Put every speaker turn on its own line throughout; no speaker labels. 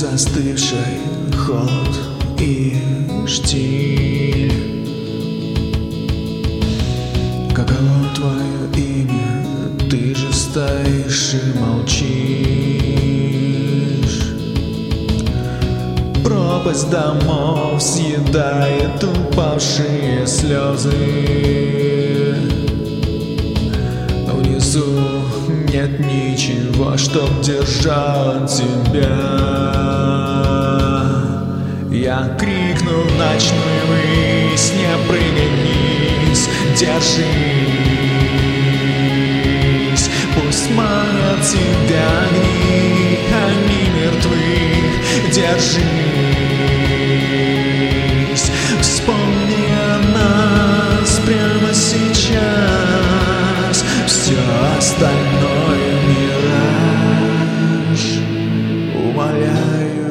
застывший холод и штиль. Каково твое имя? Ты же стоишь и молчишь. Пропасть домов съедает упавшие слезы. Внизу нет ничего, чтоб держало тебя. Я крикну в ночную высь: не прыгай вниз, держись. Пусть манят тебя огни, они мертвы, держись. Вспомни о нас прямо сейчас, все остальное мираж. Умоляю,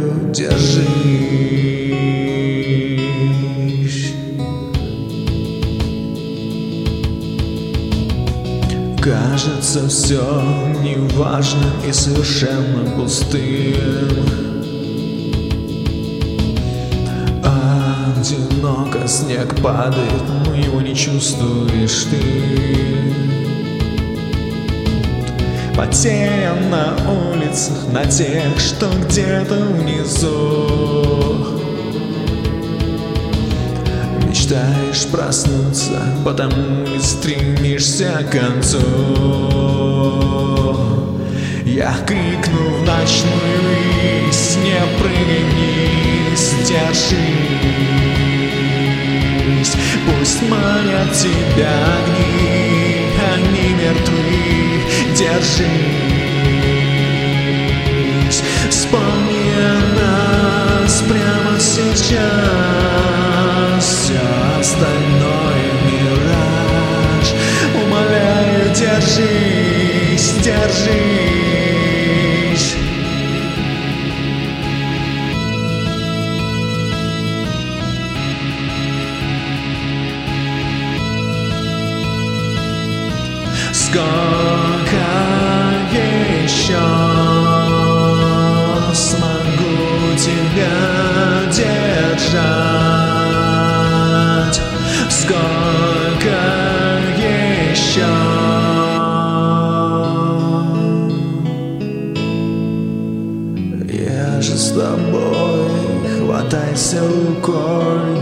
держись. Кажется, все неважным и совершенно пустым. Одиноко снег падает, но его не чувствуешь ты. Потерян на улицах, на тех, что где-то внизу. Мечтаешь проснуться, потому и стремишься к концу. Я крикну в ночную высь: не прыгай вниз, держись. Пусть манят тебя огни, они мертвы, держись. Вспомни о нас прямо сейчас, все остальное мираж. Умоляю, держись, держись. Сколько еще смогу тебя держать? Сколько еще? Я же с тобой, хватайся рукой,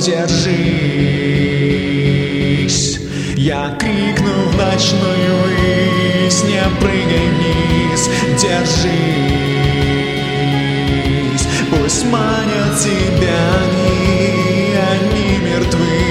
держись. Я крикну в ночную высь: не прыгай вниз, держись. Пусть манят тебя огни, они мертвы,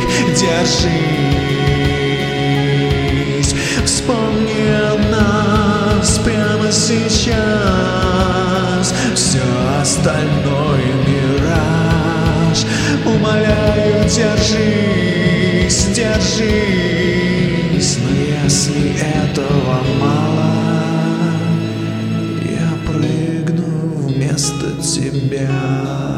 держись. Вспомни о нас прямо сейчас, все остальное мираж. Умоляю, держись, держись. Но если этого мало, я прыгну вместо тебя.